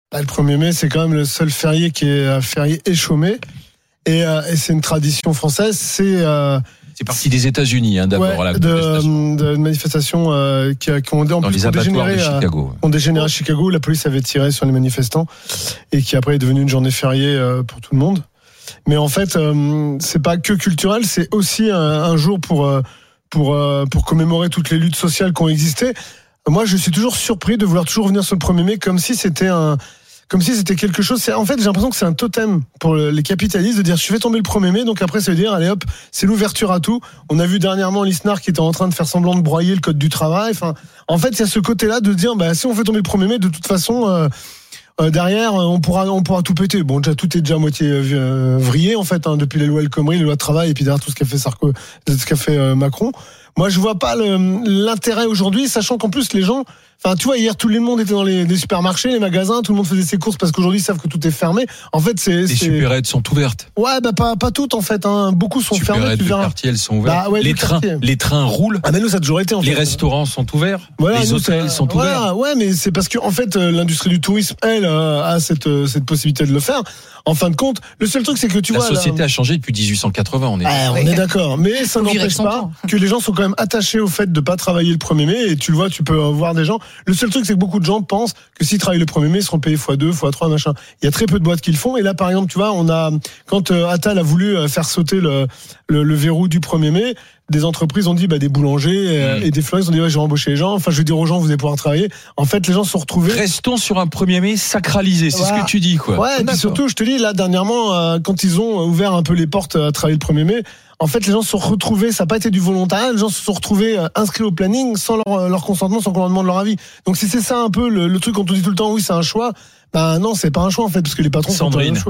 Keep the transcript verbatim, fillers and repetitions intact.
Bah, le premier mai, c'est quand même le seul férié qui est euh, férié et chômé. Et, euh, et c'est une tradition française. C'est, euh, c'est parti des États-Unis, hein, d'abord. Ouais, la de, de manifestations euh, qui, qui ont en dans plus les abattoirs de Chicago. Euh, ont dégénéré à Chicago. La police avait tiré sur les manifestants et qui après est devenue une journée fériée euh, pour tout le monde. Mais en fait, euh, c'est pas que culturel, c'est aussi un, un jour pour euh, pour euh, pour commémorer toutes les luttes sociales qui ont existé. Moi, je suis toujours surpris de vouloir toujours revenir sur le premier mai comme si c'était un Comme si c'était quelque chose. C'est, en fait, j'ai l'impression que c'est un totem pour les capitalistes de dire je fais tomber le premier mai, donc après ça veut dire allez hop, c'est l'ouverture à tout. On a vu dernièrement l'ISNAR qui était en train de faire semblant de broyer le code du travail. Enfin, en fait, il y a ce côté-là de dire bah si on fait tomber le premier mai, de toute façon euh, euh, derrière on pourra on pourra tout péter. Bon, déjà tout est déjà à moitié euh, vrillé en fait hein, depuis les lois El Khomri, les lois de travail et puis derrière tout ce qu'a fait Sarko, ce qu'a fait euh, Macron. Moi, je vois pas le, l'intérêt aujourd'hui, sachant qu'en plus les gens, enfin, tu vois, hier tout le monde était dans les, les supermarchés, les magasins, tout le monde faisait ses courses parce qu'aujourd'hui ils savent que tout est fermé. En fait, c'est les c'est... supérettes sont ouvertes. Ouais, bah pas pas toutes en fait. Hein. Beaucoup sont fermées. Les supérettes de quartier, elles sont ouvertes. Bah, ouais, les trains, quartier. les trains roulent. Ah mais nous ça a toujours été. En les fait. restaurants sont ouverts. Voilà, les nous, hôtels ça, sont voilà, ouverts. Ouais, mais c'est parce que en fait euh, l'industrie du tourisme, elle, euh, a cette euh, cette possibilité de le faire. En fin de compte, le seul truc c'est que tu la vois. La société là, a changé depuis dix-huit cent quatre-vingts. On est. Ah, on est d'accord, mais ça n'empêche pas que les gens sont quand même attachés au fait de pas travailler le premier mai. Et tu le vois, tu peux voir des gens. Le seul truc c'est que beaucoup de gens pensent que s'ils travaillent le premier mai, ils seront payés fois deux, fois trois, machin. Il y a très peu de boîtes qui le font. Et là, par exemple, tu vois, on a quand euh, Attal a voulu euh, faire sauter le, le le verrou du premier mai. Des entreprises ont dit, bah, des boulangers euh, mmh. et des fleuristes ont dit, ouais, je vais embaucher les gens. Enfin, je vais dire aux gens, vous allez pouvoir travailler. En fait, les gens se sont retrouvés. Restons sur un premier mai sacralisé, c'est voilà. Ce que tu dis, quoi. Ouais, et puis surtout, je te dis, là, dernièrement, euh, quand ils ont ouvert un peu les portes à travailler le premier mai, en fait, les gens se sont retrouvés, ça n'a pas été du volontariat, les gens se sont retrouvés euh, inscrits au planning sans leur, leur consentement, sans qu'on leur demande leur avis. Donc, si c'est ça un peu le, le truc qu'on te dit tout le temps, oui, c'est un choix, bah non, c'est pas un choix, en fait, parce que les patrons Sandrine. sont pas un choix.